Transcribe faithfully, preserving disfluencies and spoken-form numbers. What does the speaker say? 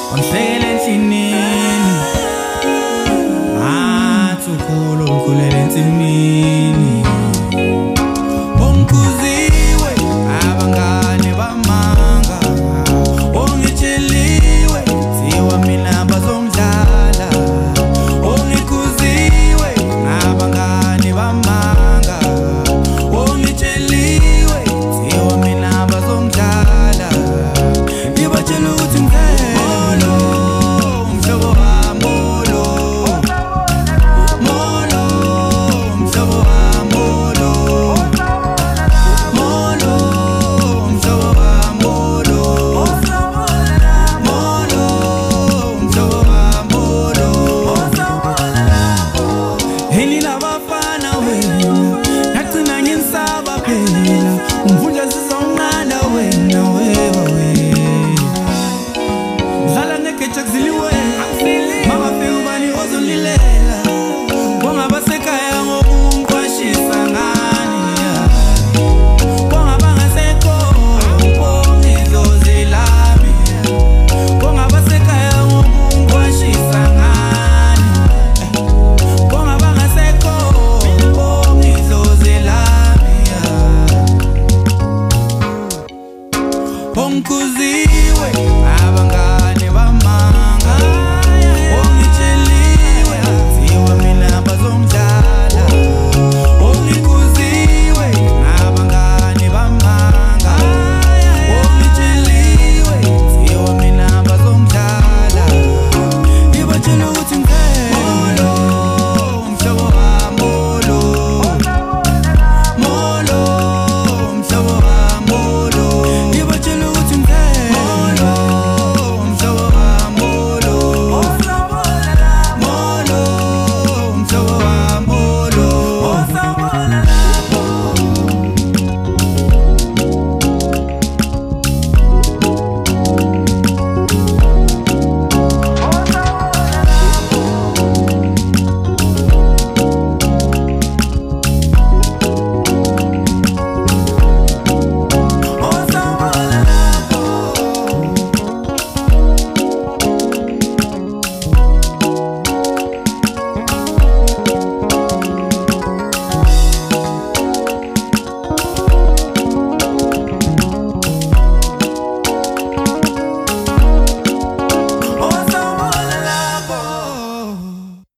Onhlele endlinini athi ukhulu ukhulele ensimini ongikhuziwe abangane bamanga ongitsheliwe thiwa mina bazongidlala ongikhuziwe abangane bamanga ongitsheliwe thiwa mina bazongidlala ngibatshela ukuthi ngelo mhlobo wami molo molo mhlobo wami molo molo mhlobo wami molo molo mhlobo wami molo heli labafana wena yagcina nginsaba phela umvundla sizonqanda wena wewe dlala ngegeja kuziliwe mama fe ubani ozolilela